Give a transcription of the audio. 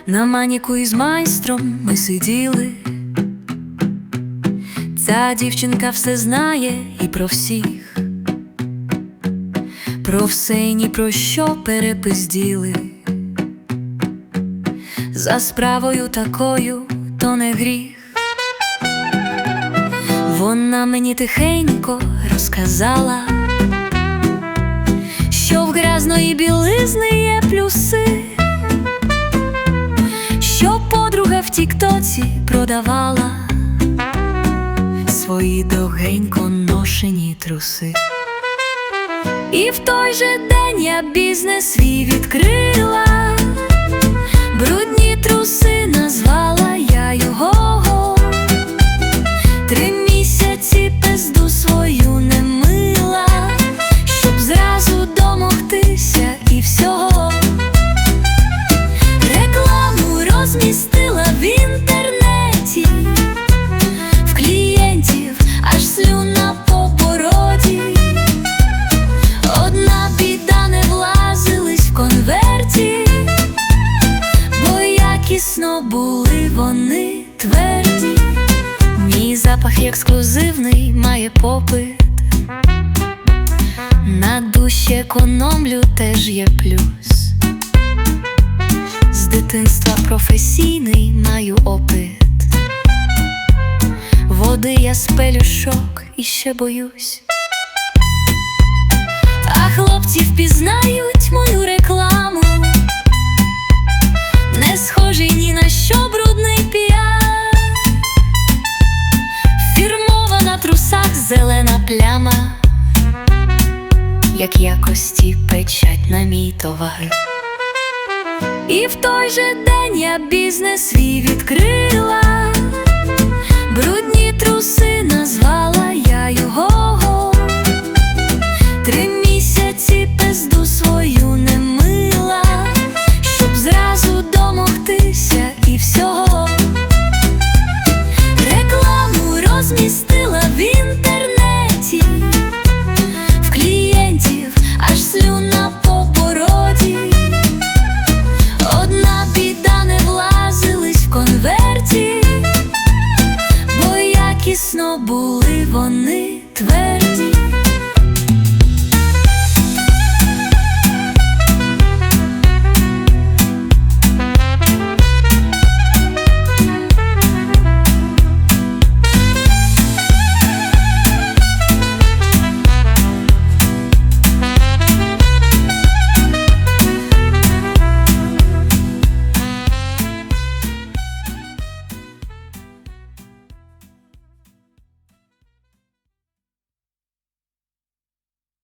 На маніку із майстром ми сиділи. Ця дівчинка все знає і про всіх, про все і ні про що перепизділи. За справою такою то не гріх. Вона мені тихенько розказала, що в грязної білизни є плюси, що подруга в тіктоці продавала свої довгенько ношені труси. І в той же день я бізнес свій відкрила. Брудні труси назвала я його. 3 місяці пизду свою не мила, щоб зразу домогтися і всього. Рекламу розмістила в інтернеті, в клієнтів аж слюна по бороді. Одна біда, не влазились в конверті, бо якісно були вони тверді. Мій запах ексклюзивний має попит, на душі економлю теж є плюс. З дитинства професійний маю опит, води я спелю шок і ще боюсь. А хлопці впізнають мою рекламу, не схожий ні на що брудний піар. Фірмова на трусах зелена пляма, як якості печать на мій товар. І в той же день я бізнес свій відкрила. Брудні труси назвала я його. 3 місяці пизду свою не мила, щоб зразу домогтися і всього. Рекламу розмістила в інтернеті, в клієнтів аж слюна по бороді. Одна біда, не влазились в конверті, бо якісно були вони тверді.